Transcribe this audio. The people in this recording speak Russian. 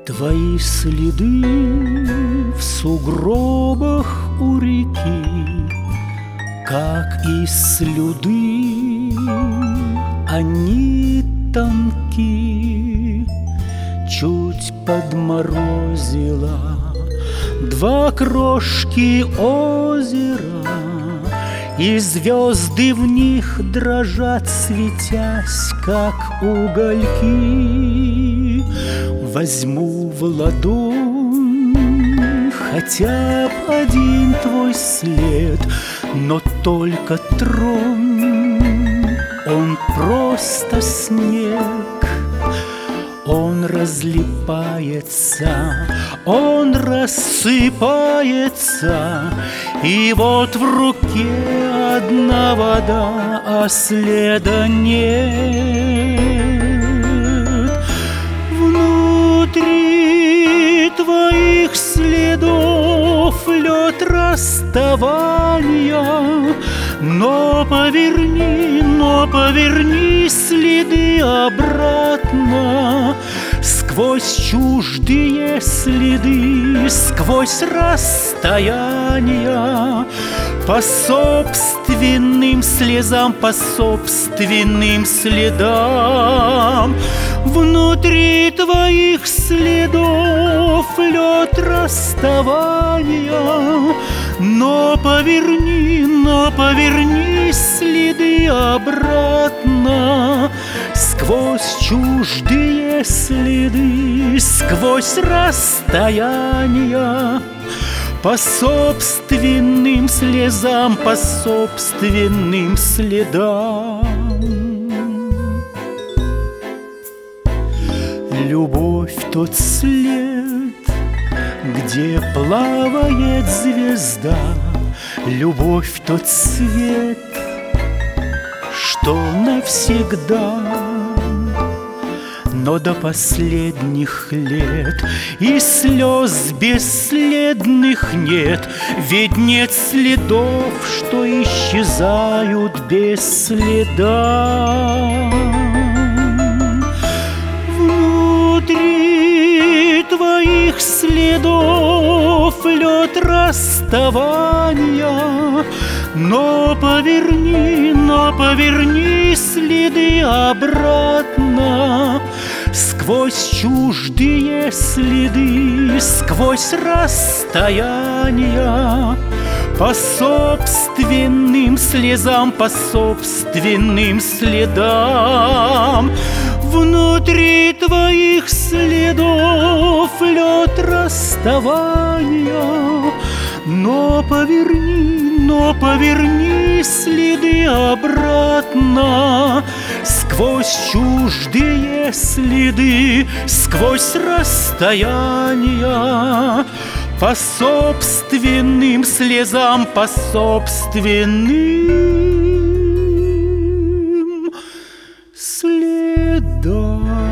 Твои следы в сугробах у реки, как и слюды, они тонки. Чуть подморозило два крошки озера, и звезды в них дрожат, светясь, как угольки. Возьму в ладонь хотя б один твой след, но только тронь, он просто снег. Он разлипается, он рассыпается, и вот в руке одна вода, а следа нет. Внутри твоих следов лед расставания, но поверни следы обратно. Сквозь чуждые следы, сквозь расстояния, по собственным слезам, по собственным следам. Внутри твоих следов лед расставания, но поверни следы обратно. Сквозь чуждые следы, сквозь расстояния, по собственным слезам, по собственным следам. Любовь — тот след, где плавает звезда. Любовь — тот свет, что навсегда. Но до последних лет и слез бесследных нет, ведь нет следов, что исчезают без следа. Внутри твоих следов лед расставания, но поверни следы обратно. Сквозь чуждые следы, сквозь расстояния, по собственным слезам, по собственным следам. Внутри твоих следов лед расставания, но поверни следы обратно. Сквозь чуждые следы, сквозь расстояния, по собственным слезам, по собственным следам.